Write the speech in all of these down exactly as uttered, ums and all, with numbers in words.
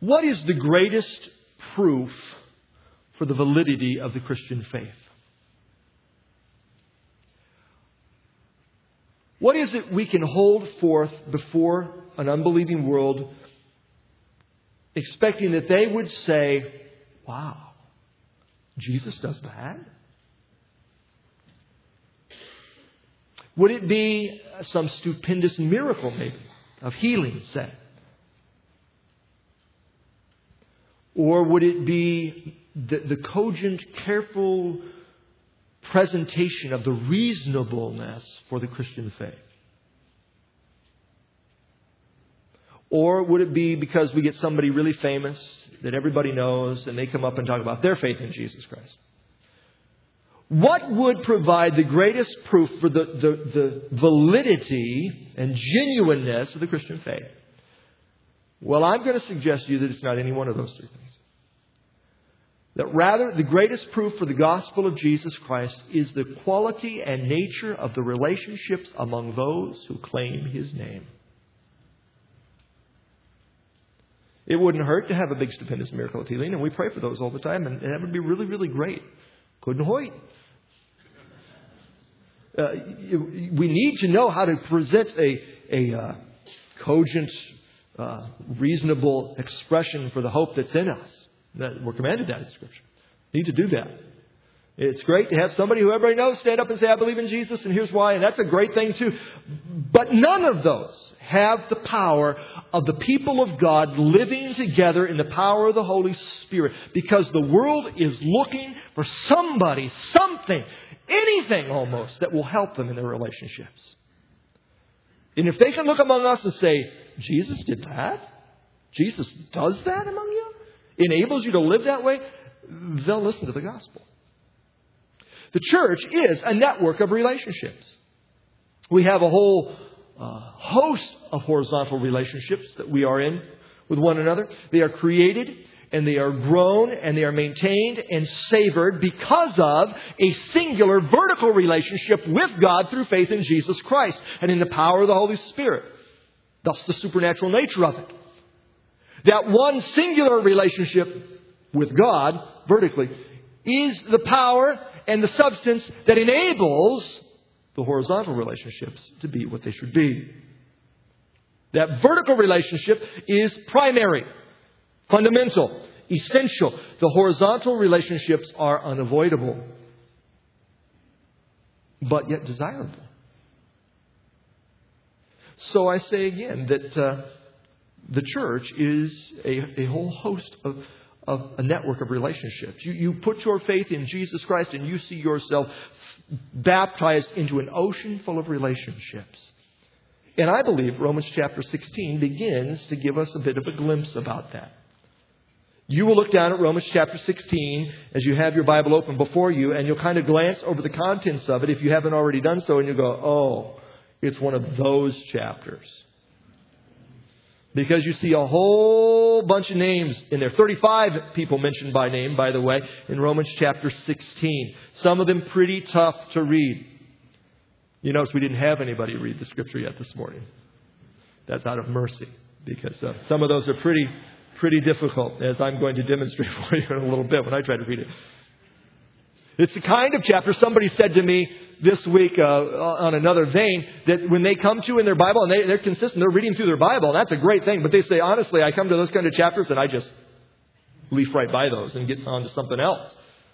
What is the greatest proof for the validity of the Christian faith? What is it we can hold forth before an unbelieving world, expecting that they would say, wow, Jesus does that? Would it be some stupendous miracle, maybe, of healing, say? Or would it be the, the cogent, careful presentation of the reasonableness for the Christian faith? Or would it be because we get somebody really famous that everybody knows and they come up and talk about their faith in Jesus Christ? What would provide the greatest proof for the, the, the validity and genuineness of the Christian faith? Well, I'm going to suggest to you that it's not any one of those three things. That rather, the greatest proof for the gospel of Jesus Christ is the quality and nature of the relationships among those who claim His name. It wouldn't hurt to have a big stupendous miracle of healing, and we pray for those all the time, and, and that would be really, really great. Couldn't hoit. Uh, we need to know how to present a, a uh, cogent, uh, reasonable expression for the hope that's in us. That we're commanded that in Scripture. We need to do that. It's great to have somebody who everybody knows stand up and say, I believe in Jesus, and here's why. And that's a great thing too. But none of those have the power of the people of God living together in the power of the Holy Spirit. Because the world is looking for somebody, something, anything almost that will help them in their relationships. And if they can look among us and say, Jesus did that? Jesus does that among you? Enables you to live that way? They'll listen to the gospel. The church is a network of relationships. We have a whole uh, host of horizontal relationships that we are in with one another. They are created and they are grown and they are maintained and savored because of a singular vertical relationship with God through faith in Jesus Christ and in the power of the Holy Spirit. Thus the supernatural nature of it. That one singular relationship with God vertically is the power and the substance that enables the horizontal relationships to be what they should be. That vertical relationship is primary, fundamental, essential. The horizontal relationships are unavoidable, but yet desirable. So I say again that uh, the church is a, a whole host of of a network of relationships. You, you put your faith in Jesus Christ and you see yourself baptized into an ocean full of relationships. And I believe Romans chapter sixteen begins to give us a bit of a glimpse about that. You will look down at Romans chapter sixteen as you have your Bible open before you, and you'll kind of glance over the contents of it if you haven't already done so, and you'll go, oh, it's one of those chapters. Because you see a whole bunch of names in there. thirty-five people mentioned by name, by the way, in Romans chapter sixteen. Some of them pretty tough to read. You notice we didn't have anybody read the Scripture yet this morning. That's out of mercy. Because uh, some of those are pretty, pretty difficult, as I'm going to demonstrate for you in a little bit when I try to read it. It's the kind of chapter somebody said to me this week uh, on another vein that when they come to in their Bible and they, they're consistent, they're reading through their Bible, and that's a great thing. But they say, honestly, I come to those kind of chapters and I just leaf right by those and get on to something else.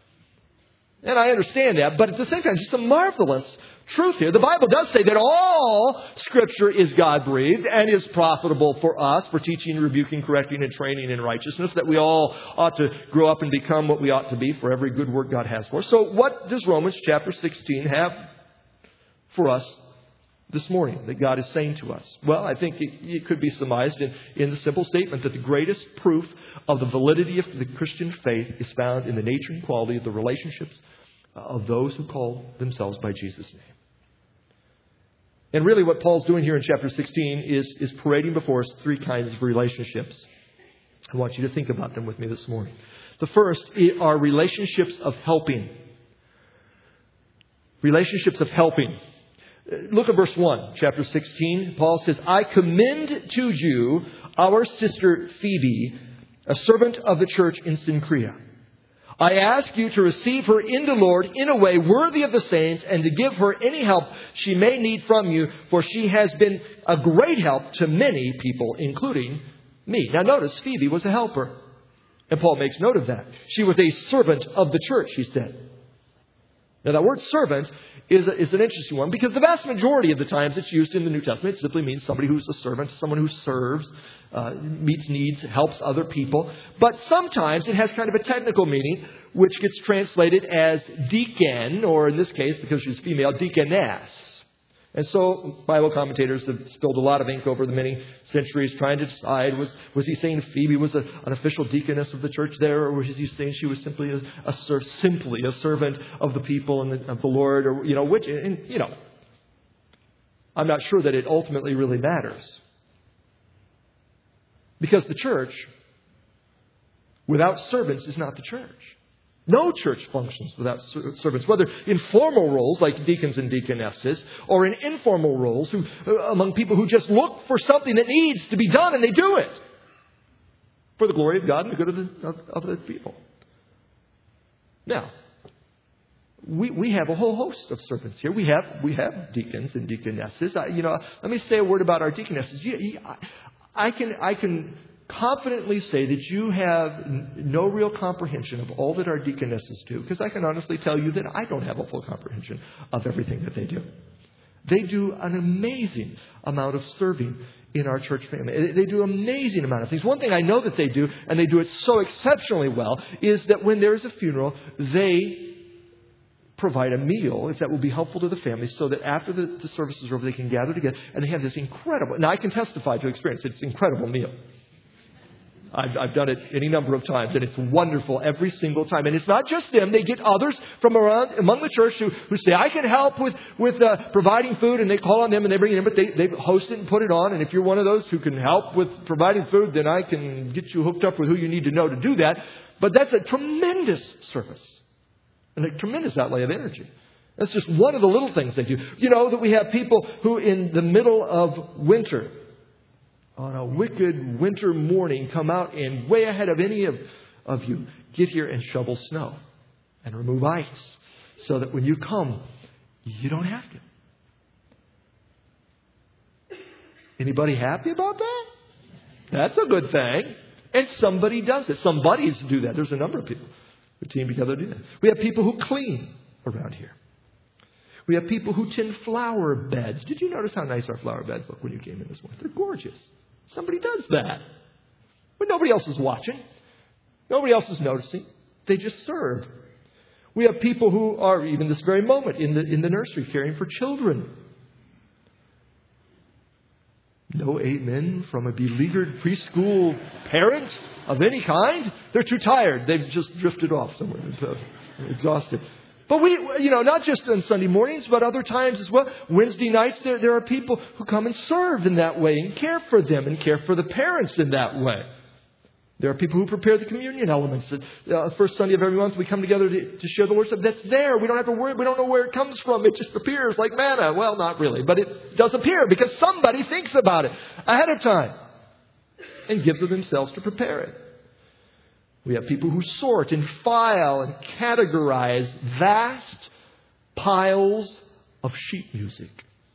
And I understand that, but at the same time, just a marvelous truth here. The Bible does say that all Scripture is God-breathed and is profitable for us, for teaching, rebuking, correcting, and training in righteousness, that we all ought to grow up and become what we ought to be for every good work God has for us. So what does Romans chapter sixteen have for us this morning that God is saying to us? Well, I think it, it could be surmised in, in the simple statement that the greatest proof of the validity of the Christian faith is found in the nature and quality of the relationships of those who call themselves by Jesus' name. And really what Paul's doing here in chapter sixteen is, is parading before us three kinds of relationships. I want you to think about them with me this morning. The first are relationships of helping. Relationships of helping. Look at verse one, chapter sixteen. Paul says, I commend to you our sister Phoebe, a servant of the church in Cenchrea. I ask you to receive her in the Lord in a way worthy of the saints and to give her any help she may need from you, for she has been a great help to many people, including me. Now notice, Phoebe was a helper. And Paul makes note of that. She was a servant of the church, he said. Now that word servant is, a, is an interesting one because the vast majority of the times it's used in the New Testament, it simply means somebody who's a servant, someone who serves, uh, meets needs, helps other people. But sometimes it has kind of a technical meaning, which gets translated as deacon, or in this case, because she's female, deaconess. And so Bible commentators have spilled a lot of ink over the many centuries trying to decide, was, was he saying Phoebe was a, an official deaconess of the church there, or was he saying she was simply a, a ser- simply a servant of the people and the, of the Lord, or, you know, which, and, you know, I'm not sure that it ultimately really matters. Because the church, without servants, is not the church. No church functions without servants, whether in formal roles like deacons and deaconesses, or in informal roles who, among people who just look for something that needs to be done and they do it for the glory of God and the good of the, of, of the people. Now, we we have a whole host of servants here. We have we have deacons and deaconesses. I, you know, let me say a word about our deaconesses. You, you, I, I can I can. confidently say that you have no real comprehension of all that our deaconesses do, because I can honestly tell you that I don't have a full comprehension of everything that they do. They do an amazing amount of serving in our church family. They do an amazing amount of things. One thing I know that they do, and they do it so exceptionally well, is that when there is a funeral, they provide a meal, if that will be helpful to the family, so that after the, the service is over, they can gather together, and they have this incredible, now I can testify to experience, it's an incredible meal. I've, I've done it any number of times, and it's wonderful every single time. And it's not just them. They get others from around among the church who, who say, I can help with, with uh, providing food, and they call on them and they bring it in, but they, they host it and put it on. And if you're one of those who can help with providing food, then I can get you hooked up with who you need to know to do that. But that's a tremendous service and a tremendous outlay of energy. That's just one of the little things they do. You know, that we have people who in the middle of winter, on a wicked winter morning, come out and way ahead of any of, of you, get here and shovel snow and remove ice so that when you come, you don't have to. Anybody happy about that? That's a good thing. And somebody does it. Some buddies do that. There's a number of people who team together to do that. We have people who clean around here. We have people who tend flower beds. Did you notice how nice our flower beds look when you came in this morning? They're gorgeous. Somebody does that. But nobody else is watching. Nobody else is noticing. They just serve. We have people who are, even this very moment, in the in the nursery caring for children. No amen from a beleaguered preschool parent of any kind. They're too tired. They've just drifted off somewhere. Exhausted. But we, you know, not just on Sunday mornings, but other times as well. Wednesday nights, there, there are people who come and serve in that way and care for them and care for the parents in that way. There are people who prepare the communion elements. Uh, first Sunday of every month, we come together to, to share the Lord's Supper. That's there. We don't have to worry. We don't know where it comes from. It just appears like manna. Well, not really, but it does appear because somebody thinks about it ahead of time and gives of themselves to prepare it. We have people who sort and file and categorize vast piles of sheet music.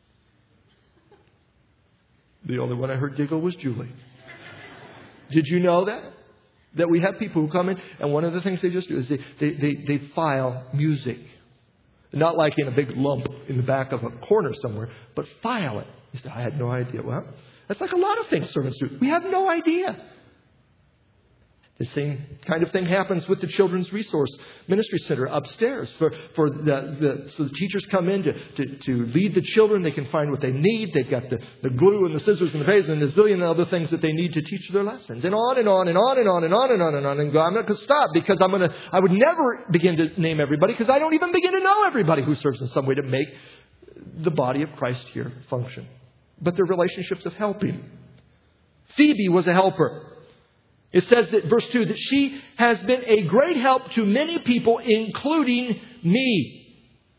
The only one I heard giggle was Julie. Did you know that? That we have people who come in and one of the things they just do is they, they, they, they file music. Not like in a big lump in the back of a corner somewhere, but file it. You say, I had no idea. Well, that's like a lot of things servants do. We have no idea. The same kind of thing happens with the Children's Resource Ministry Center upstairs. For, for the, the, so the teachers come in to, to, to lead the children. They can find what they need. They've got the, the glue and the scissors and the pages and the zillion other things that they need to teach their lessons. And on and on and on and on and on and on and on. And go, I'm not going to stop because I'm going to, I would never begin to name everybody because I don't even begin to know everybody who serves in some way to make the body of Christ here function. But they're relationships of helping. Phoebe was a helper. It says that, verse two, that she has been a great help to many people, including me.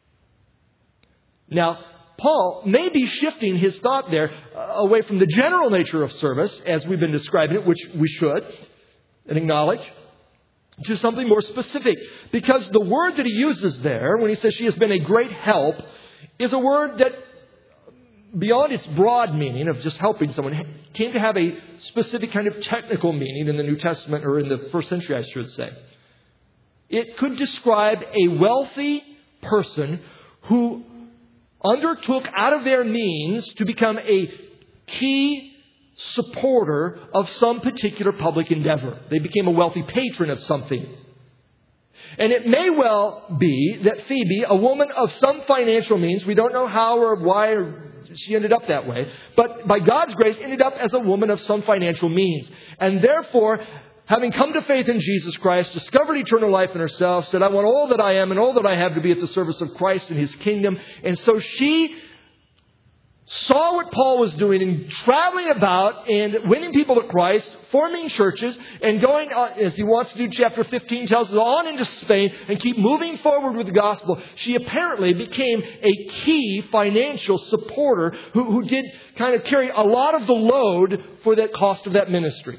Now, Paul may be shifting his thought there uh, away from the general nature of service, as we've been describing it, which we should, and acknowledge, to something more specific. Because the word that he uses there, when he says she has been a great help, is a word that, beyond its broad meaning of just helping someone, came to have a specific kind of technical meaning in the New Testament, or in the first century, I should say. It could describe a wealthy person who undertook out of their means to become a key supporter of some particular public endeavor. They became a wealthy patron of something. And it may well be that Phoebe, a woman of some financial means, we don't know how or why or she ended up that way, but by God's grace ended up as a woman of some financial means. And therefore, having come to faith in Jesus Christ, discovered eternal life in herself, said, I want all that I am and all that I have to be at the service of Christ and His kingdom. And so she saw what Paul was doing and traveling about and winning people to Christ, forming churches, and going, on, as he wants to do, chapter fifteen tells us, on into Spain and keep moving forward with the gospel. She apparently became a key financial supporter who, who did kind of carry a lot of the load for that cost of that ministry.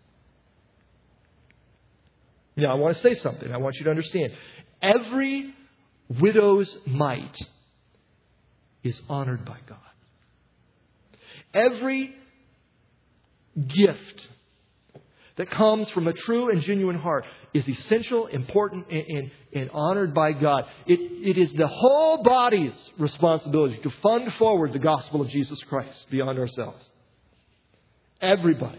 Now, I want to say something. I want you to understand. Every widow's mite is honored by God. Every gift that comes from a true and genuine heart is essential, important, and, and, and honored by God. It, it is the whole body's responsibility to fund forward the gospel of Jesus Christ beyond ourselves. Everybody.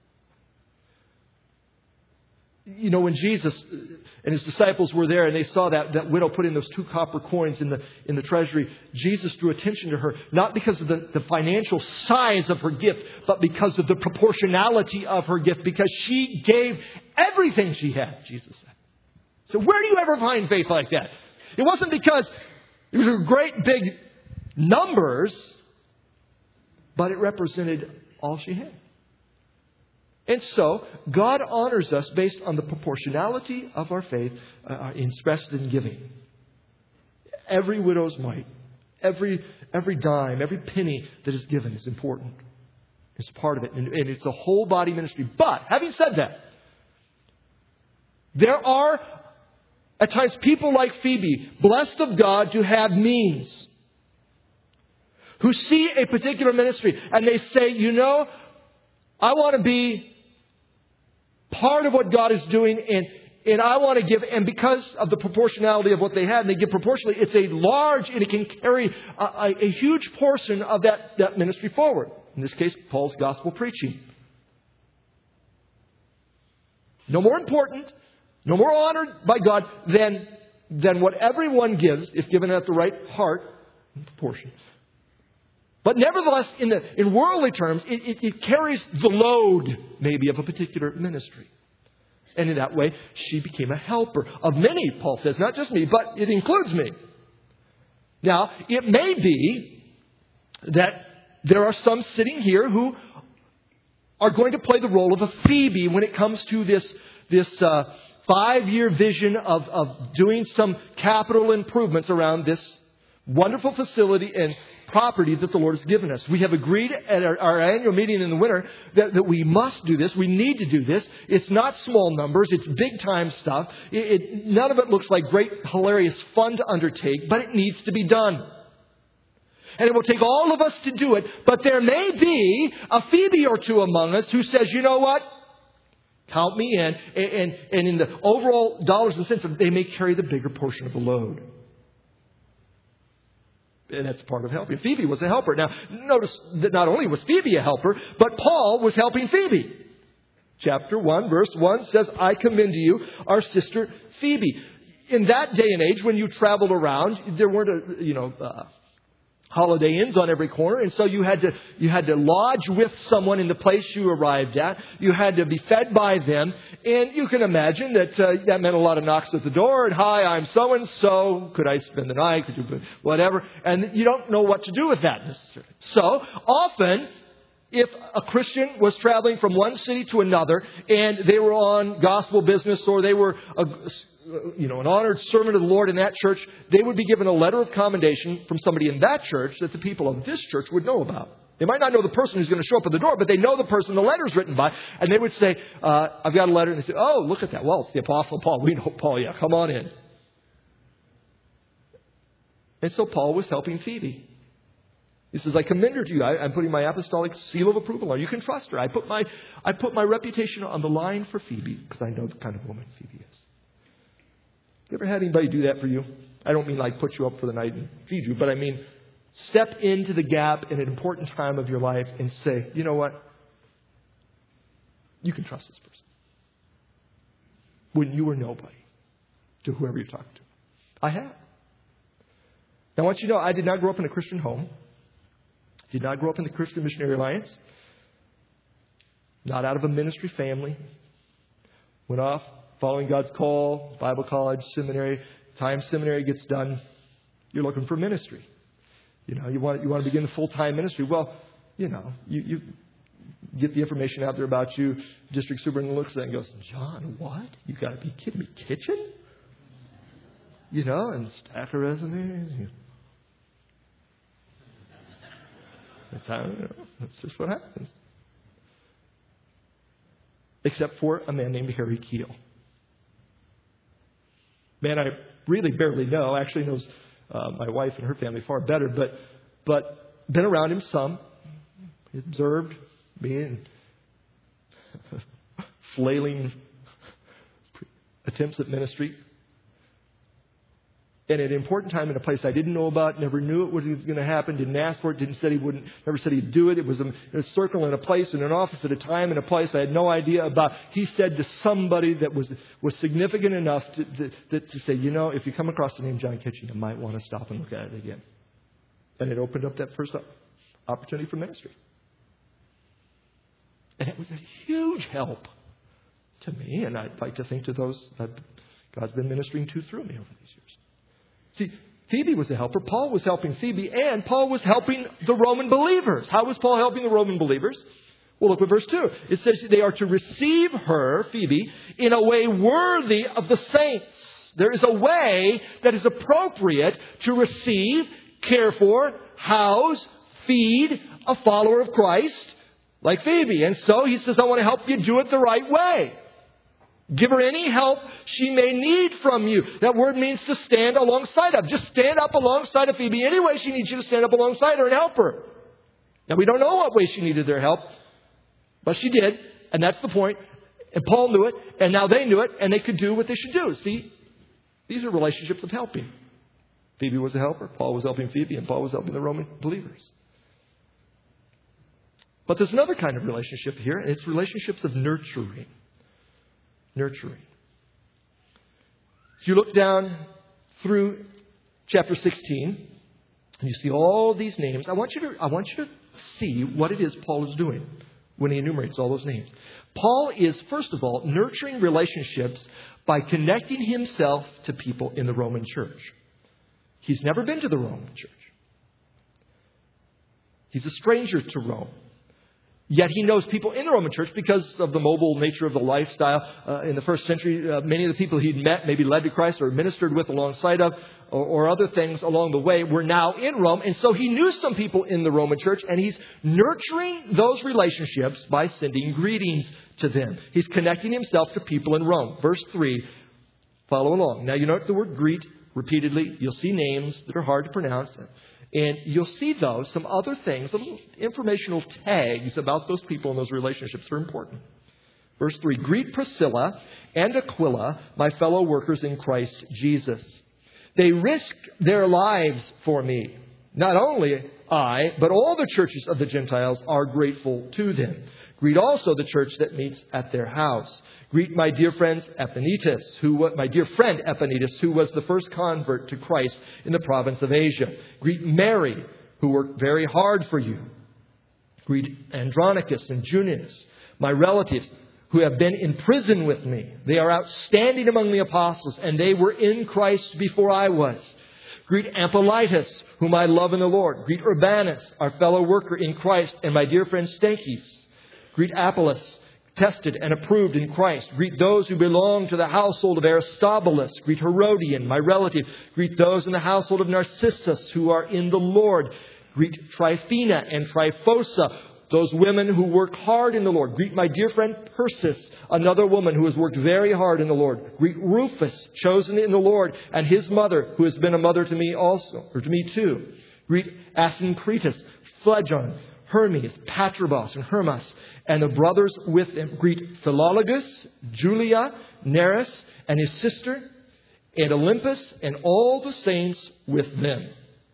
You know, when Jesus and His disciples were there and they saw that, that widow put in those two copper coins in the in the treasury, Jesus drew attention to her, not because of the, the financial size of her gift, but because of the proportionality of her gift, because she gave everything she had, Jesus said. So where do you ever find faith like that? It wasn't because it was great big numbers, but it represented all she had. And so, God honors us based on the proportionality of our faith uh, expressed in giving. Every widow's mite, every every dime, every penny that is given is important. It's part of it. And, and it's a whole body ministry. But, having said that, there are at times people like Phoebe, blessed of God to have means, who see a particular ministry and they say, you know, I want to be part of what God is doing, and, and I want to give, and because of the proportionality of what they had, and they give proportionally, it's a large, and it can carry a, a, a huge portion of that, that ministry forward. In this case, Paul's gospel preaching. No more important, no more honored by God than, than what everyone gives, if given at the right heart and proportion. But nevertheless, in the in worldly terms, it, it, it carries the load, maybe, of a particular ministry. And in that way, she became a helper of many, Paul says. Not just me, but it includes me. Now, it may be that there are some sitting here who are going to play the role of a Phoebe when it comes to this, this uh, five-year vision of, of doing some capital improvements around this wonderful facility and property that the Lord has given us. We have agreed at our, our annual meeting in the winter that, that we must do this. We need to do this. It's not small numbers. It's big time stuff. It, it, none of it looks like great, hilarious fun to undertake, but it needs to be done. And it will take all of us to do it. But there may be a Phoebe or two among us who says, you know what? Count me in. And, and, and in the overall dollars and cents, they may carry the bigger portion of the load. And that's part of helping. Phoebe was a helper. Now, notice that not only was Phoebe a helper, but Paul was helping Phoebe. Chapter one, verse one says, I commend to you our sister Phoebe. In that day and age, when you traveled around, there weren't, a, you know, uh, Holiday Inns on every corner, and so you had to you had to lodge with someone in the place you arrived at. You had to be fed by them, and you can imagine that uh, that meant a lot of knocks at the door. And hi, I'm so and so. Could I spend the night? Could you whatever? And you don't know what to do with that necessarily. So often, if a Christian was traveling from one city to another, and they were on gospel business, or they were a, you know, an honored servant of the Lord in that church, they would be given a letter of commendation from somebody in that church that the people of this church would know about. They might not know the person who's going to show up at the door, but they know the person the letter's written by. And they would say, uh, I've got a letter. And they say, oh, look at that. Well, it's the Apostle Paul. We know Paul. Yeah, come on in. And so Paul was helping Phoebe. He says, I commend her to you. I, I'm putting my apostolic seal of approval on her. You can trust her. I put my, I put my reputation on the line for Phoebe because I know the kind of woman Phoebe is. You ever had anybody do that for you? I don't mean like put you up for the night and feed you, but I mean step into the gap in an important time of your life and say, you know what? You can trust this person. When you were nobody to whoever you're talking to. I have. Now, I want you to know, I did not grow up in a Christian home. Did not grow up in the Christian Missionary Alliance. Not out of a ministry family. Went off following God's call, Bible college, seminary. Time seminary gets done, you're looking for ministry. You know, you want you want to begin full-time ministry. Well, you know, you, you get the information out there about you. District superintendent looks at it and goes, John, what? You got to be kidding me. Kitchen? You know, and stack a resume. That's how, you know, that's just what happens. Except for a man named Harry Keel. Man, I really barely know. Actually knows uh, my wife and her family far better, but but been around him some. He observed me and flailing attempts at ministry. And at an important time in a place I didn't know about, never knew it was going to happen, didn't ask for it, didn't said he wouldn't, never said he'd do it. It was in a circle in a place, in an office at a time in a place I had no idea about. He said to somebody that was was significant enough to, to, to, to say, you know, if you come across the name John Kitchen, you might want to stop and look at it again. And it opened up that first opportunity for ministry. And it was a huge help to me, and I'd like to think to those that God's been ministering to through me over these years. See, Phoebe was a helper. Paul was helping Phoebe, and Paul was helping the Roman believers. How was Paul helping the Roman believers? Well, look at verse two. It says they are to receive her, Phoebe, in a way worthy of the saints. There is a way that is appropriate to receive, care for, house, feed a follower of Christ like Phoebe. And so he says, I want to help you do it the right way. Give her any help she may need from you. That word means to stand alongside of. Just stand up alongside of Phoebe any way she needs you to stand up alongside her and help her. Now, we don't know what way she needed their help, but she did, and that's the point. And Paul knew it, and now they knew it, and they could do what they should do. See, these are relationships of helping. Phoebe was a helper. Paul was helping Phoebe, and Paul was helping the Roman believers. But there's another kind of relationship here, and it's relationships of nurturing. Nurturing. If you look down through chapter sixteen, and you see all these names, I want you to I want you to see what it is Paul is doing when he enumerates all those names. Paul is, first of all, nurturing relationships by connecting himself to people in the Roman church. He's never been to the Roman church. He's a stranger to Rome. Yet he knows people in the Roman church because of the mobile nature of the lifestyle. Uh, in the first century, uh, many of the people he'd met, maybe led to Christ or ministered with alongside of, or, or other things along the way, were now in Rome. And so he knew some people in the Roman church, and he's nurturing those relationships by sending greetings to them. He's connecting himself to people in Rome. Verse three, follow along. Now, you note the word greet repeatedly. You'll see names that are hard to pronounce. And you'll see, though, some other things, little informational tags about those people and those relationships are important. Verse three, greet Priscilla and Aquila, my fellow workers in Christ Jesus. They risk their lives for me. Not only I, but all the churches of the Gentiles are grateful to them. Greet also the church that meets at their house. Greet my dear friends Epanetus, who was, my dear friend Epanetus, who was the first convert to Christ in the province of Asia. Greet Mary, who worked very hard for you. Greet Andronicus and Junius, my relatives, who have been in prison with me. They are outstanding among the apostles, and they were in Christ before I was. Greet Ampliatus, whom I love in the Lord. Greet Urbanus, our fellow worker in Christ, and my dear friend Stachys. Greet Apollos, tested and approved in Christ. Greet those who belong to the household of Aristobulus. Greet Herodian, my relative. Greet those in the household of Narcissus who are in the Lord. Greet Tryphena and Tryphosa, those women who work hard in the Lord. Greet my dear friend Persis, another woman who has worked very hard in the Lord. Greet Rufus, chosen in the Lord, and his mother, who has been a mother to me also, or to me too. Greet Asyncritus, Phlegon, Hermes, Patrobas, and Hermas, and the brothers with him. Greet Philologus, Julia, Nereus, and his sister, and Olympus, and all the saints with them.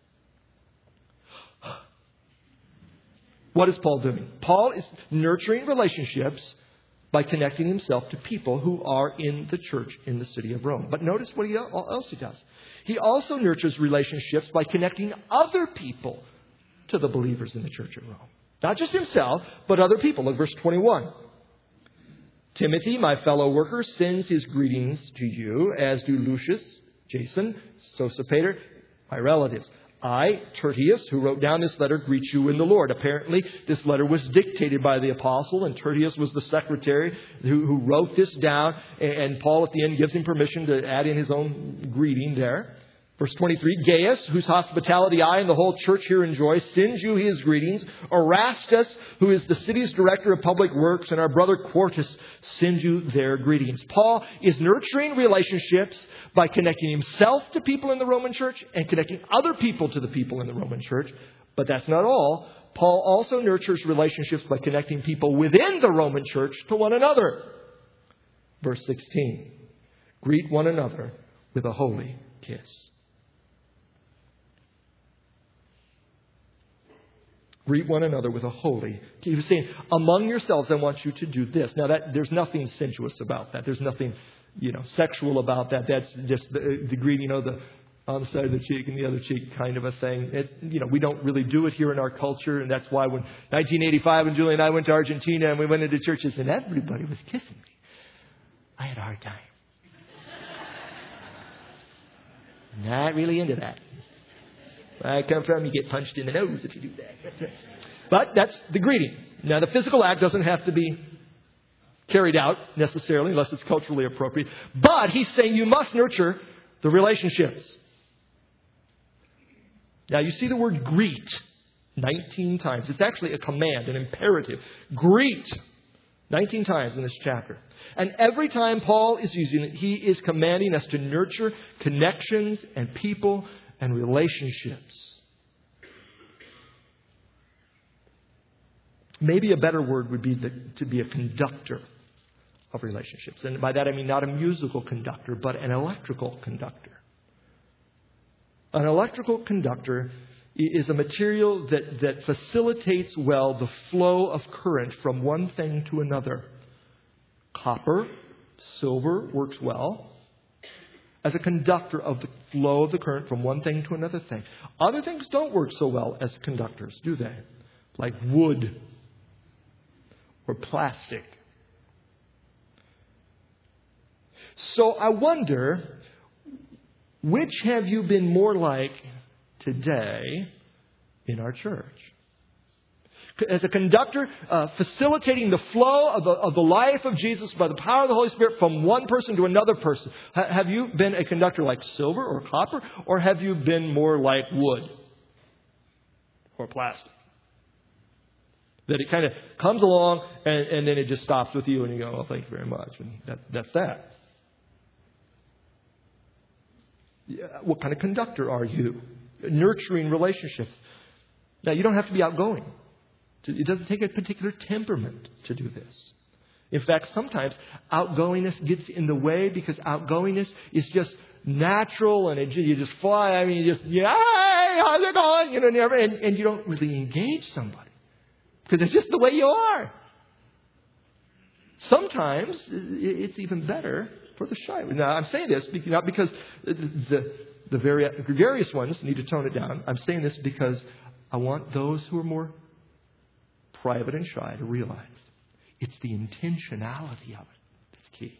What is Paul doing? Paul is nurturing relationships by connecting himself to people who are in the church in the city of Rome. But notice what he, else he does. He also nurtures relationships by connecting other people to the believers in the church at Rome. Not just himself, but other people. Look, verse twenty-one. Timothy, my fellow worker, sends his greetings to you, as do Lucius, Jason, Sosipater, my relatives. I, Tertius, who wrote down this letter, greet you in the Lord. Apparently, this letter was dictated by the apostle, and Tertius was the secretary who, who wrote this down. And Paul, at the end, gives him permission to add in his own greeting there. Verse twenty-three, Gaius, whose hospitality I and the whole church here enjoy, sends you his greetings. Erastus, who is the city's director of public works, and our brother Quartus send you their greetings. Paul is nurturing relationships by connecting himself to people in the Roman church and connecting other people to the people in the Roman church. But that's not all. Paul also nurtures relationships by connecting people within the Roman church to one another. Verse sixteen, greet one another with a holy kiss. Greet one another with a holy. He was saying, among yourselves, I want you to do this. Now, that there's nothing sensuous about that. There's nothing, you know, sexual about that. That's just the, the greeting, you know, the on the side of the cheek and the other cheek kind of a thing. It's, you know, we don't really do it here in our culture, and that's why when nineteen eighty-five, when Julie and I went to Argentina and we went into churches and everybody was kissing me, I had a hard time. Not really into that. Where I come from, you get punched in the nose if you do that. But that's the greeting. Now, the physical act doesn't have to be carried out necessarily unless it's culturally appropriate. But he's saying you must nurture the relationships. Now, you see the word greet nineteen times. It's actually a command, an imperative. Greet nineteen times in this chapter. And every time Paul is using it, he is commanding us to nurture connections and people and relationships. Maybe a better word would be the, to be a conductor of relationships. And by that I mean not a musical conductor, but an electrical conductor. An electrical conductor is a material that, that facilitates well the flow of current from one thing to another. Copper, silver works well as a conductor of the flow of the current from one thing to another thing. Other things don't work so well as conductors, do they? Like wood or plastic. So I wonder, which have you been more like today in our church? As a conductor, uh, facilitating the flow of the, of the life of Jesus by the power of the Holy Spirit from one person to another person. Ha- have you been a conductor like silver or copper? Or have you been more like wood or plastic? That it kind of comes along and, and then it just stops with you and you go, oh, thank you very much. And that, that's that. Yeah, what kind of conductor are you? Nurturing relationships. Now, you don't have to be outgoing. It doesn't take a particular temperament to do this. In fact, sometimes outgoingness gets in the way because outgoingness is just natural and it, you just fly. I mean, you just, yeah, hey, how's it going? You know, never, and, and you don't really engage somebody because it's just the way you are. Sometimes it's even better for the shy. Now, I'm saying this not because the, the very gregarious ones need to tone it down. I'm saying this because I want those who are more private and shy to realize it's the intentionality of it that's key.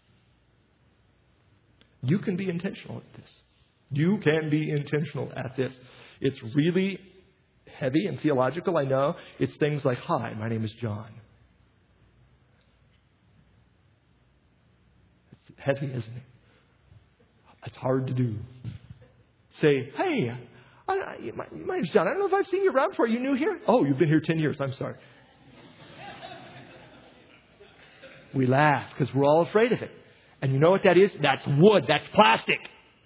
You can be intentional at this. You can be intentional at this. It's really heavy and theological, I know. It's things like, hi, my name is John. It's heavy, isn't it? It's hard to do. Say, hey, I, you might, you might have John, I don't know if I've seen you around before. Are you new here? Oh, you've been here ten years. I'm sorry. We laugh because we're all afraid of it. And you know what that is? That's wood. That's plastic.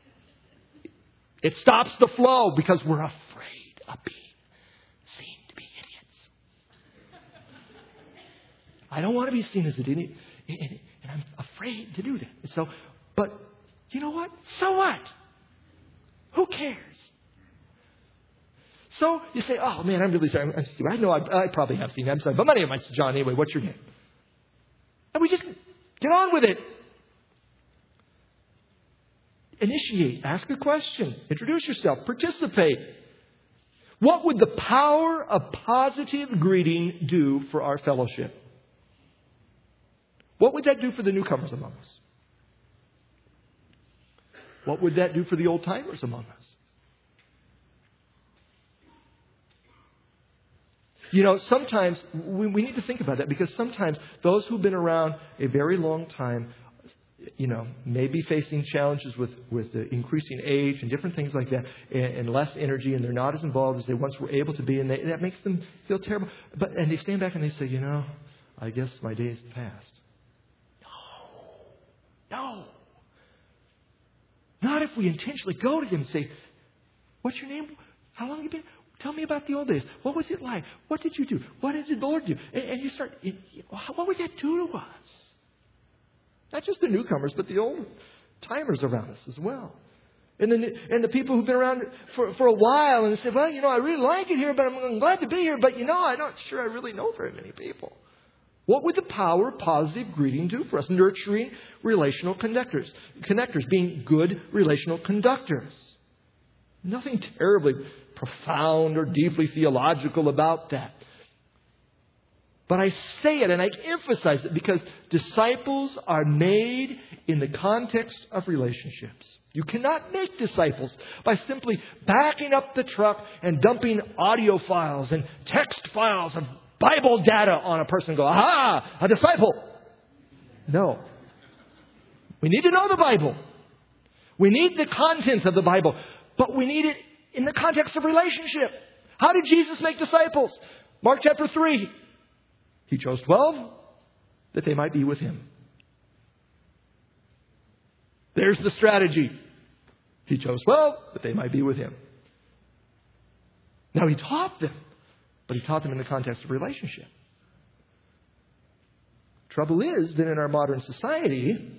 It stops the flow because we're afraid of being seen to be idiots. I don't want to be seen as an idiot. And, and I'm afraid to do that. And so, but you know what? So what? Who cares? So you say, oh man, I'm really sorry. I'm, I'm stupid. I know I, I probably have seen that. I'm sorry. But my name is John anyway. What's your name? And we just get on with it. Initiate. Ask a question. Introduce yourself. Participate. What would the power of positive greeting do for our fellowship? What would that do for the newcomers among us? What would that do for the old timers among us? You know, sometimes we, we need to think about that, because sometimes those who've been around a very long time, you know, may be facing challenges with, with the increasing age and different things like that, and, and less energy, and they're not as involved as they once were able to be, and they, that makes them feel terrible. But and they stand back and they say, you know, I guess my days passed. No. No. Not if we intentionally go to them and say, what's your name? How long have you been? Tell me about the old days. What was it like? What did you do? What did the Lord do? And, and you start, what would that do to us? Not just the newcomers, but the old timers around us as well. And then, and the people who've been around for, for a while and say, well, you know, I really like it here, but I'm, I'm glad to be here. But, you know, I'm not sure I really know very many people. What would the power of positive greeting do for us? Nurturing relational connectors. Connectors, being good relational conductors. Nothing terribly profound or deeply theological about that. But I say it and I emphasize it because disciples are made in the context of relationships. You cannot make disciples by simply backing up the truck and dumping audio files and text files of Bible data on a person and go, aha, a disciple. No. We need to know the Bible. We need the contents of the Bible. But we need it in the context of relationship. How did Jesus make disciples? Mark chapter three. He chose twelve that they might be with Him. There's the strategy. He chose twelve that they might be with Him. Now He taught them, but He taught them in the context of relationship. Trouble is that in our modern society,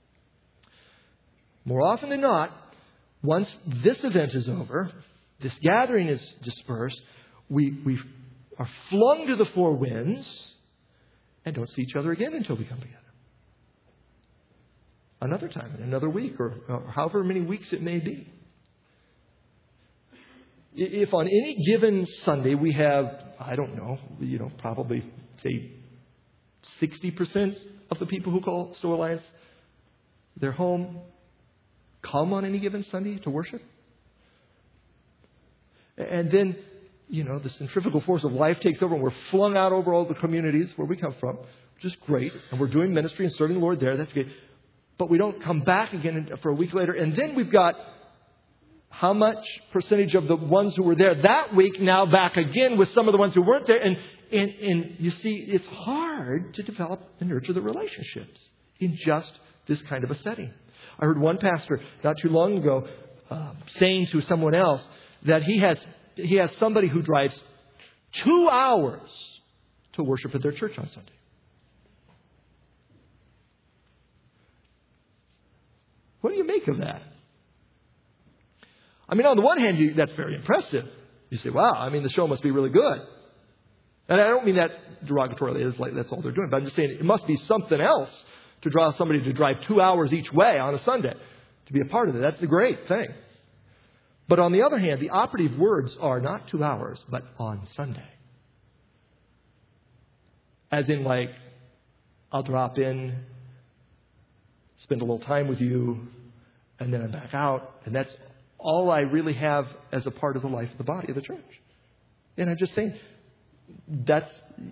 more often than not, once this event is over, this gathering is dispersed, we, we are flung to the four winds and don't see each other again until we come together. Another time, in another week, or, or however many weeks it may be. If on any given Sunday we have, I don't know, you know, probably, say, sixty percent of the people who call Stowe Alliance their home come on any given Sunday to worship. And then, you know, the centrifugal force of life takes over and we're flung out over all the communities where we come from, which is great. And we're doing ministry and serving the Lord there. That's great. But we don't come back again for a week later. And then we've got how much percentage of the ones who were there that week now back again with some of the ones who weren't there. And, and, and you see, it's hard to develop and nurture the relationships in just this kind of a setting. I heard one pastor not too long ago uh, saying to someone else that he has he has somebody who drives two hours to worship at their church on Sunday. What do you make of that? I mean, on the one hand, you, that's very impressive. You say, wow, I mean, the show must be really good. And I don't mean that derogatorily. It's like that's all they're doing. But I'm just saying it must be something else to draw somebody to drive two hours each way on a Sunday to be a part of it. That's a great thing. But on the other hand, the operative words are not two hours, but on Sunday. As in like, I'll drop in, spend a little time with you, and then I'm back out. And that's all I really have as a part of the life of the body of the church. And I'm just saying, that's,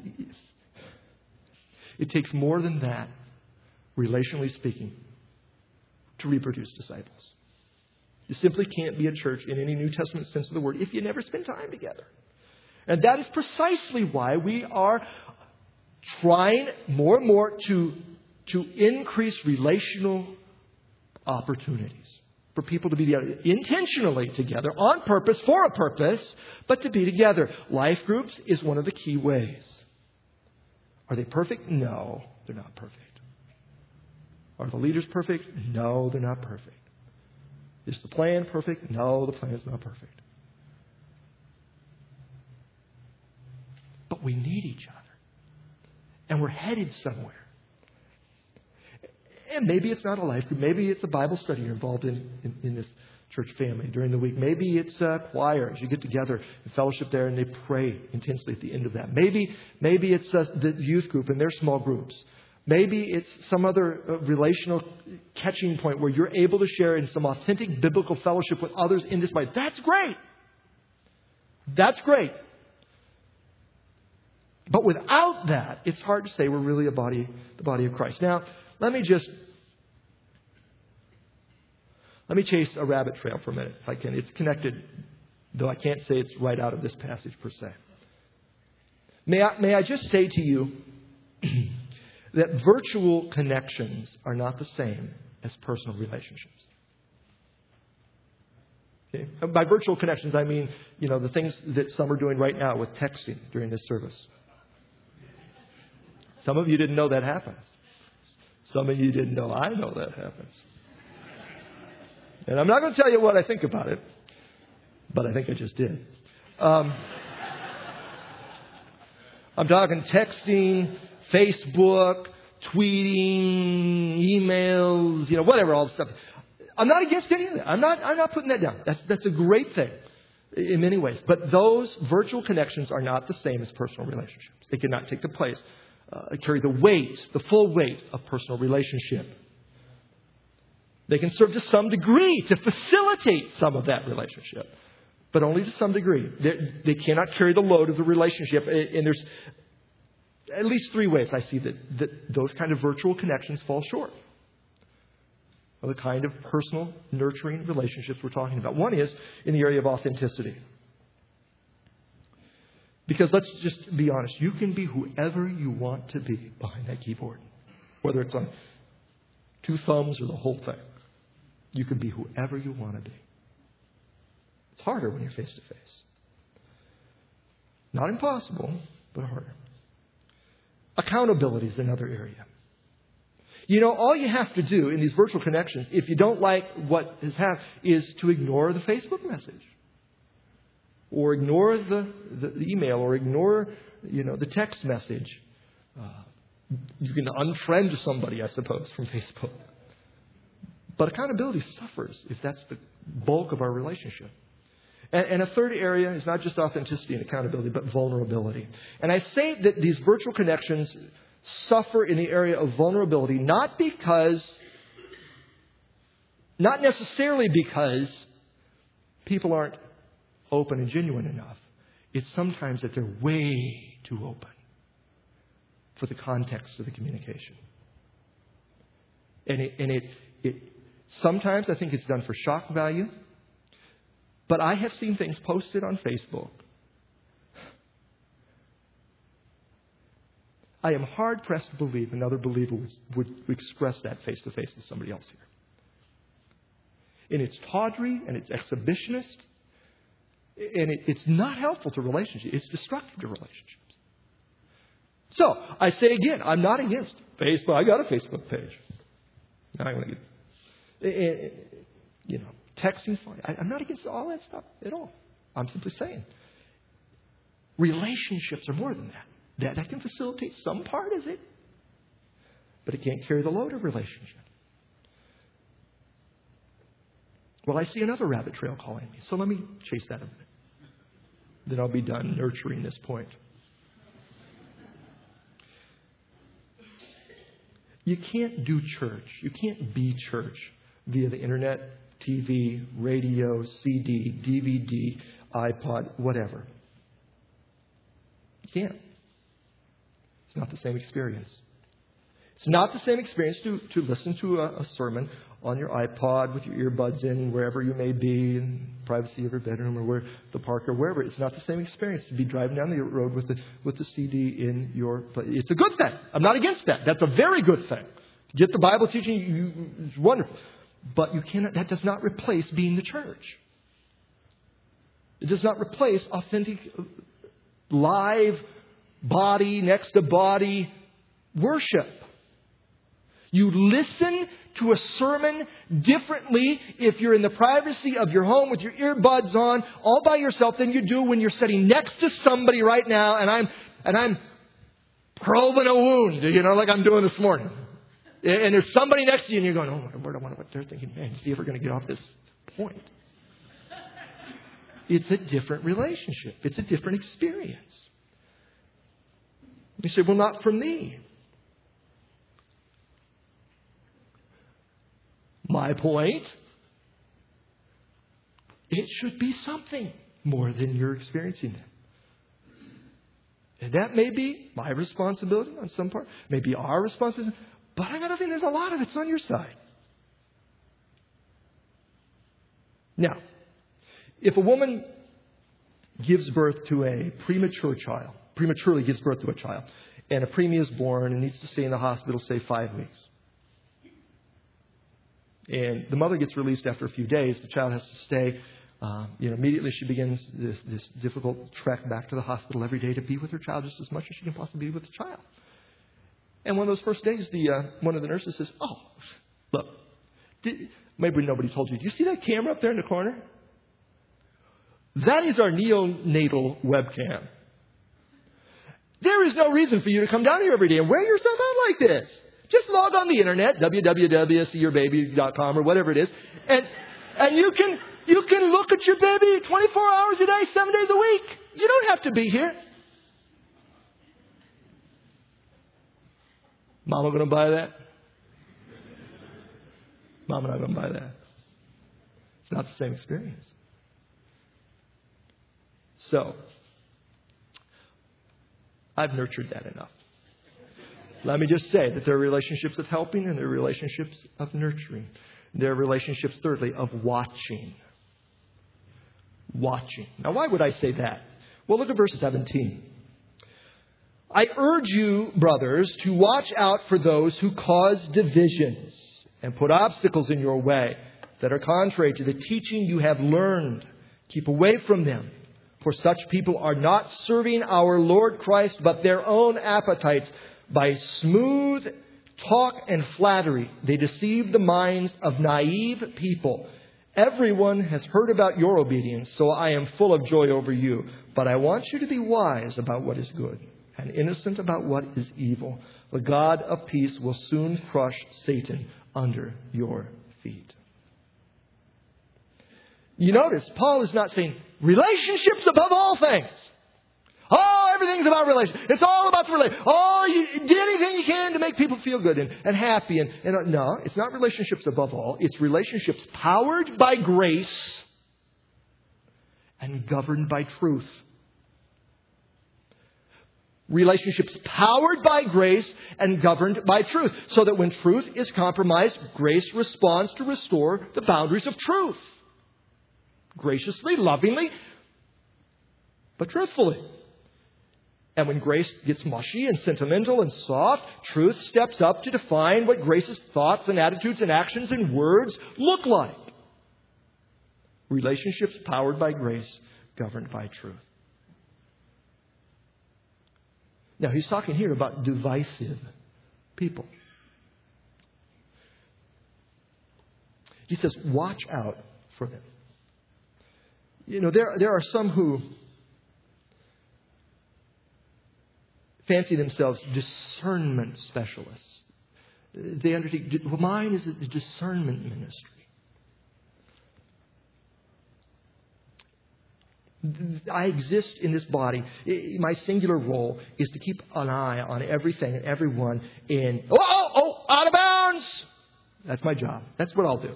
it takes more than that, relationally speaking, to reproduce disciples. You simply can't be a church in any New Testament sense of the word if you never spend time together. And that is precisely why we are trying more and more to, to increase relational opportunities for people to be together, intentionally together, on purpose, for a purpose, but to be together. Life groups is one of the key ways. Are they perfect? No, they're not perfect. Are the leaders perfect? No, they're not perfect. Is the plan perfect? No, the plan is not perfect. But we need each other. And we're headed somewhere. And maybe it's not a life group. Maybe it's a Bible study you're involved in, in, in this church family during the week. Maybe it's uh, choir as you get together and fellowship there and they pray intensely at the end of that. Maybe maybe it's uh, the youth group and their small groups. Maybe it's some other uh, relational catching point where you're able to share in some authentic biblical fellowship with others in this way. That's great. That's great. But without that, it's hard to say we're really a body, the body of Christ. Now, let me just, let me chase a rabbit trail for a minute, if I can. It's connected, though I can't say it's right out of this passage per se. May I, may I just say to you that virtual connections are not the same as personal relationships. Okay? By virtual connections, I mean, you know, the things that some are doing right now with texting during this service. Some of you didn't know that happens. Some of you didn't know I know that happens. And I'm not going to tell you what I think about it, but I think I just did. Um, I'm talking texting, Facebook, tweeting, emails, you know, whatever, all the stuff. I'm not against any of that. I'm not, I'm not putting that down. That's, that's a great thing in many ways. But those virtual connections are not the same as personal relationships. They cannot take the place, uh, carry the weight, the full weight of personal relationship. They can serve to some degree to facilitate some of that relationship, but only to some degree. They, they cannot carry the load of the relationship. And there's at least three ways I see that, that those kind of virtual connections fall short of the kind of personal, nurturing relationships we're talking about. One is in the area of authenticity. Because let's just be honest, you can be whoever you want to be behind that keyboard. Whether it's on two thumbs or the whole thing. You can be whoever you want to be. It's harder when you're face to face. Not impossible, but harder. Accountability is another area. You know, all you have to do in these virtual connections, if you don't like what has happened, is to ignore the Facebook message. Or ignore the, the, the email, or ignore, you know, the text message. Uh, you can unfriend somebody, I suppose, from Facebook. But accountability suffers if that's the bulk of our relationship. And, and a third area is not just authenticity and accountability, but vulnerability. And I say that these virtual connections suffer in the area of vulnerability, not because, not necessarily because people aren't open and genuine enough. It's sometimes that they're way too open for the context of the communication. And it, and it, it sometimes I think it's done for shock value. But I have seen things posted on Facebook. I am hard-pressed to believe another believer would, would express that face-to-face to somebody else here. And it's tawdry and it's exhibitionist. And it, it's not helpful to relationships. It's destructive to relationships. So, I say again, I'm not against Facebook. I got a Facebook page. Now I'm going to get, you know, texting's fine. I, I'm not against all that stuff at all. I'm simply saying relationships are more than that. That, that can facilitate some part of it, but it can't carry the load of relationship. Well, I see another rabbit trail calling me, so let me chase that a minute. Then I'll be done nurturing this point. You can't do church. You can't be church via the internet, T V, radio, C D, D V D, iPod, whatever. You can't. It's not the same experience. It's not the same experience to, to listen to a, a sermon on your iPod with your earbuds in, wherever you may be, in privacy of your bedroom or where the park or wherever. It's not the same experience to be driving down the road with the with the C D in your place. It's a good thing. I'm not against that. That's a very good thing. Get the Bible teaching, you, it's wonderful. But you cannot. That does not replace being the church. It does not replace authentic, live, body next to body worship. You listen to a sermon differently if you're in the privacy of your home with your earbuds on, all by yourself, than you do when you're sitting next to somebody right now, and I'm and I'm probing a wound, you know, like I'm doing this morning. And there's somebody next to you, and you're going, "Oh, Lord, I wonder what they're thinking. Man, see if we're going to get off this point." It's a different relationship. It's a different experience. You say, "Well, not for me." My point, it should be something more than you're experiencing it. And that may be my responsibility on some part, maybe our responsibility, but I got to think there's a lot of it's on your side. Now, if a woman gives birth to a premature child, prematurely gives birth to a child, and a preemie is born and needs to stay in the hospital, say, five weeks, and the mother gets released after a few days, the child has to stay. Uh, you know, immediately she begins this, this difficult trek back to the hospital every day to be with her child just as much as she can possibly be with the child. And one of those first days, the uh, one of the nurses says, "Oh, look, did, maybe nobody told you. Do you see that camera up there in the corner? That is our neonatal webcam. There is no reason for you to come down here every day and wear yourself out like this. Just log on the internet, w w w dot see your baby dot com or whatever it is, and and you can you can look at your baby twenty-four hours a day, seven days a week. You don't have to be here." Mama going to buy that? Mama not going to buy that. It's not the same experience. So, I've nurtured that enough. Let me just say that there are relationships of helping and there are relationships of nurturing. There are relationships, thirdly, of watching. Watching. Now, why would I say that? Well, look at verse seventeen. "I urge you, brothers, to watch out for those who cause divisions and put obstacles in your way that are contrary to the teaching you have learned. Keep away from them. For such people are not serving our Lord Christ, but their own appetites. By smooth talk and flattery, they deceive the minds of naive people. Everyone has heard about your obedience, so I am full of joy over you. But I want you to be wise about what is good and innocent about what is evil. The God of peace will soon crush Satan under your feet." You notice, Paul is not saying relationships above all things. Oh, everything's about relationships. It's all about the relationship. Oh, you do anything you can to make people feel good and, and happy. And, and uh, no, it's not relationships above all. It's relationships powered by grace and governed by truth. Relationships powered by grace and governed by truth. So that when truth is compromised, grace responds to restore the boundaries of truth. Graciously, lovingly, but truthfully. And when grace gets mushy and sentimental and soft, truth steps up to define what grace's thoughts and attitudes and actions and words look like. Relationships powered by grace, governed by truth. Now, he's talking here about divisive people. He says, watch out for them. You know, there, there are some who fancy themselves discernment specialists. They undertake, well, mine is a discernment ministry. I exist in this body. My singular role is to keep an eye on everything and everyone in, oh, oh, oh, out of bounds. That's my job. That's what I'll do.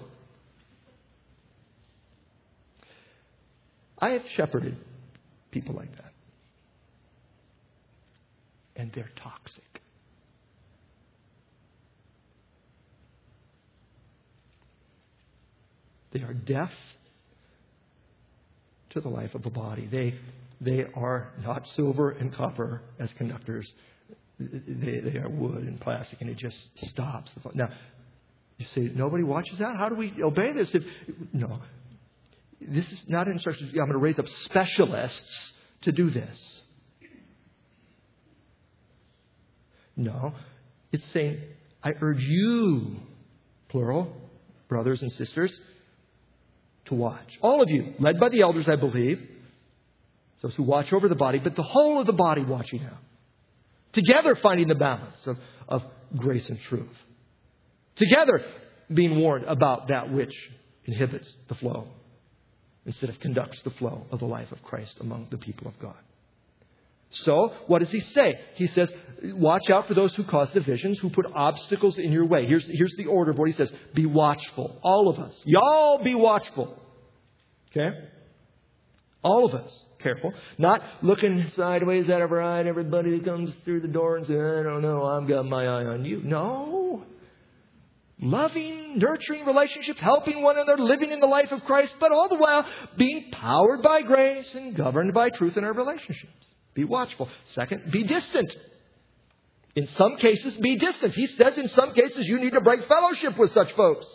I have shepherded people like that. And they're toxic. They are deaf to the life of a body. They, they are not silver and copper as conductors. They, they are wood and plastic, and it just stops. Now, you say, nobody watches that? How do we obey this? If, no. This is not an instruction. I'm going to raise up specialists to do this. No. It's saying, I urge you, plural, brothers and sisters, to watch. All of you, led by the elders, I believe, those who watch over the body, but the whole of the body watching out. Together finding the balance of, of grace and truth. Together being warned about that which inhibits the flow instead of conducts the flow of the life of Christ among the people of God. So, what does he say? He says, watch out for those who cause divisions, who put obstacles in your way. Here's, here's the order of what he says. Be watchful. All of us. Y'all be watchful. Okay? All of us. Careful. Not looking sideways out of our eye at everybody that comes through the door and saying, I don't know, I've got my eye on you. No. Loving, nurturing relationships, helping one another, living in the life of Christ, but all the while being powered by grace and governed by truth in our relationships. Be watchful. Second, be distant. In some cases, be distant. He says in some cases you need to break fellowship with such folks.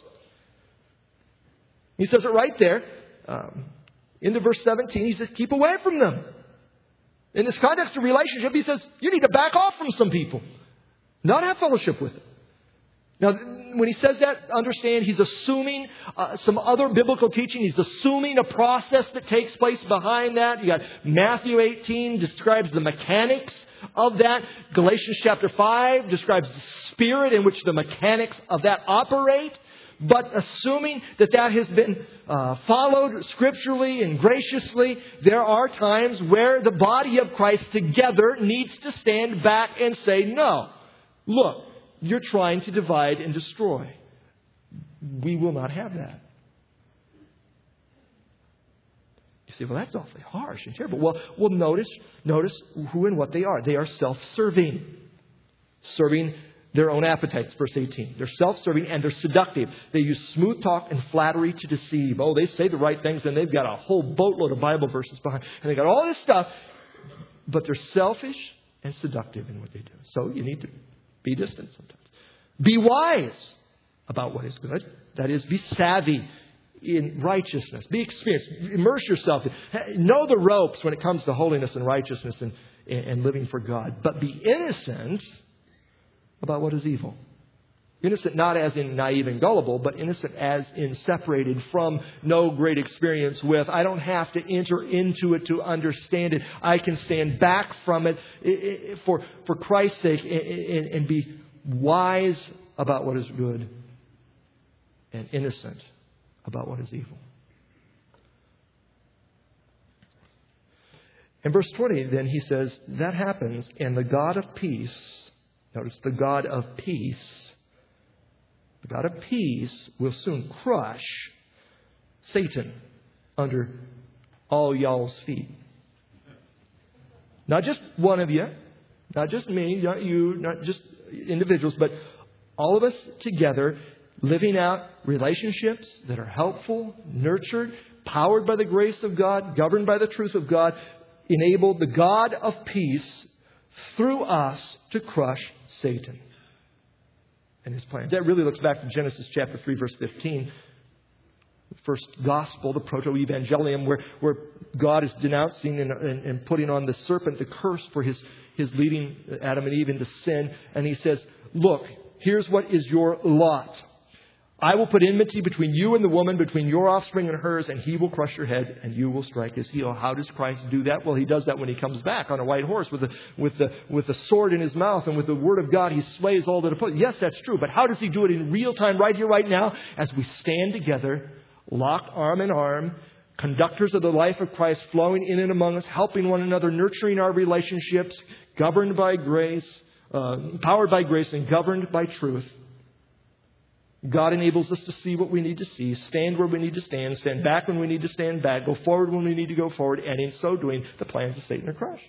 He says it right there. Um, into verse seventeen, he says, keep away from them. In this context of relationship, he says, you need to back off from some people. Not have fellowship with them. Now, when he says that, understand he's assuming uh, some other biblical teaching. He's assuming a process that takes place behind that. You got Matthew eighteen describes the mechanics of that. Galatians chapter five describes the spirit in which the mechanics of that operate. But assuming that that has been uh, followed scripturally and graciously, there are times where the body of Christ together needs to stand back and say, no, look, you're trying to divide and destroy. We will not have that. You say, well, that's awfully harsh and terrible. Well, well notice, notice who and what they are. They are self-serving. Serving their own appetites, verse eighteen. They're self-serving and they're seductive. They use smooth talk and flattery to deceive. Oh, they say the right things and they've got a whole boatload of Bible verses behind. And they got all this stuff. But they're selfish and seductive in what they do. So you need to be distant sometimes. Be wise about what is good. That is, be savvy in righteousness. Be experienced. Immerse yourself. Know the ropes when it comes to holiness and righteousness and, and living for God. But be innocent about what is evil. Innocent not as in naive and gullible, but innocent as in separated from, no great experience with. I don't have to enter into it to understand it. I can stand back from it for, for Christ's sake and be wise about what is good and innocent about what is evil. In verse twenty, then he says, that happens, and the God of peace, notice the God of peace, the God of peace will soon crush Satan under all y'all's feet. Not just one of you, not just me, not you, not just individuals, but all of us together living out relationships that are helpful, nurtured, powered by the grace of God, governed by the truth of God, enable the God of peace through us to crush Satan and his plans. That really looks back to Genesis chapter three, verse fifteen. The first gospel, the proto-evangelium, where, where God is denouncing and, and, and putting on the serpent the curse for his, his leading Adam and Eve into sin. And he says, look, here's what is your lot. I will put enmity between you and the woman, between your offspring and hers, and he will crush your head and you will strike his heel. How does Christ do that? Well, he does that when he comes back on a white horse with the, with the, with the sword in his mouth, and with the word of God he slays all that oppose. Yes, that's true. But how does he do it in real time, right here, right now, as we stand together, locked arm in arm, conductors of the life of Christ flowing in and among us, helping one another, nurturing our relationships, governed by grace, uh, powered by grace and governed by truth. God enables us to see what we need to see, stand where we need to stand, stand back when we need to stand back, go forward when we need to go forward, and in so doing, the plans of Satan are crushed.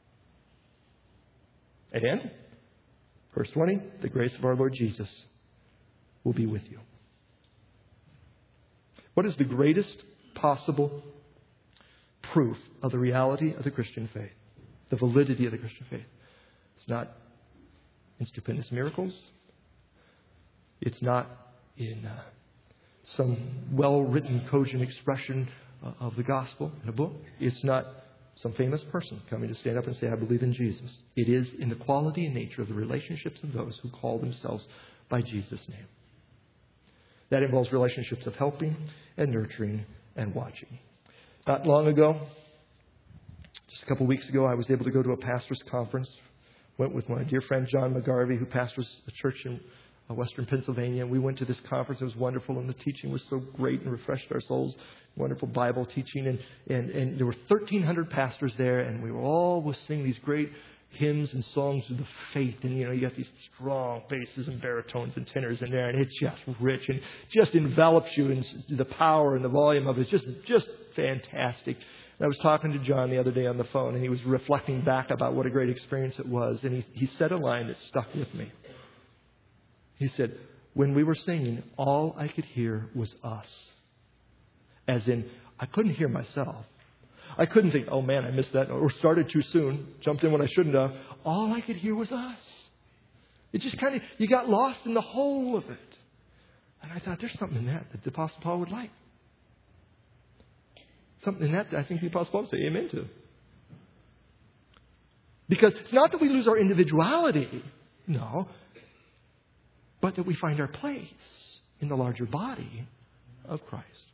And, verse twenty, the grace of our Lord Jesus will be with you. What is the greatest possible proof of the reality of the Christian faith? The validity of the Christian faith. It's not in stupendous miracles. It's not in uh, some well-written, cogent expression uh, of the gospel in a book. It's not some famous person coming to stand up and say, I believe in Jesus. It is in the quality and nature of the relationships of those who call themselves by Jesus' name. That involves relationships of helping and nurturing and watching. Not long ago, just a couple weeks ago, I was able to go to a pastor's conference. Went with my dear friend John McGarvey, who pastors a church in uh, Western Pennsylvania. And we went to this conference. It was wonderful, and the teaching was so great and refreshed our souls. Wonderful Bible teaching. And, and, and there were thirteen hundred pastors there, and we were all was singing these great hymns and songs of the faith. And, you know, you got these strong basses and baritones and tenors in there, and it's just rich and just envelops you in the power and the volume of it. It's just, just fantastic. And I was talking to John the other day on the phone, and he was reflecting back about what a great experience it was. And he, he said a line that stuck with me. He said, when we were singing, all I could hear was us. As in, I couldn't hear myself. I couldn't think, oh man, I missed that, or started too soon, jumped in when I shouldn't have. All I could hear was us. It just kind of, you got lost in the whole of it. And I thought, there's something in that that the Apostle Paul would like. Something in that that I think the Apostle Paul would say amen to. Because it's not that we lose our individuality, no, but that we find our place in the larger body of Christ.